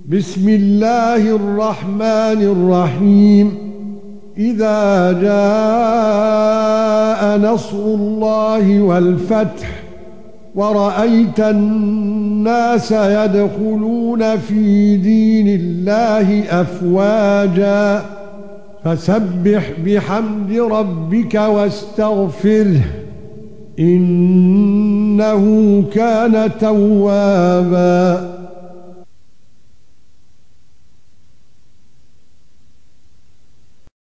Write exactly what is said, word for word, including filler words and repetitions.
بسم الله الرحمن الرحيم إذا جاء نصر الله والفتح ورأيت الناس يدخلون في دين الله أفواجا فسبح بحمد ربك واستغفره إنه كان توابا